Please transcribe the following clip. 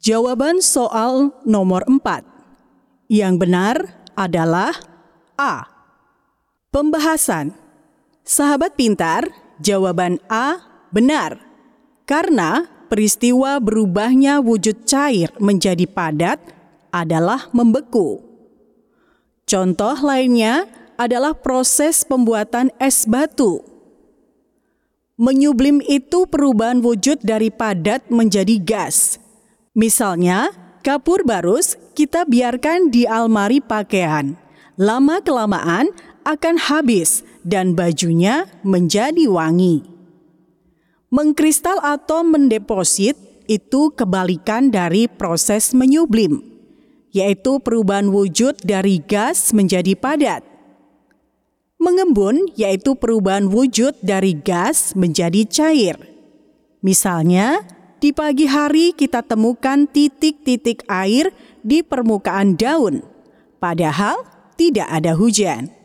Jawaban soal nomor 4. Yang benar adalah A. Pembahasan. Sahabat pintar, jawaban A benar. Karena peristiwa berubahnya wujud cair menjadi padat adalah membeku. Contoh lainnya adalah proses pembuatan es batu. Menyublim itu perubahan wujud dari padat menjadi gas. Misalnya, kapur barus kita biarkan di almari pakaian. Lama-kelamaan akan habis dan bajunya menjadi wangi. Mengkristal atau mendeposit itu kebalikan dari proses menyublim, yaitu perubahan wujud dari gas menjadi padat. Mengembun yaitu perubahan wujud dari gas menjadi cair. Misalnya, di pagi hari kita temukan titik-titik air di permukaan daun, padahal tidak ada hujan.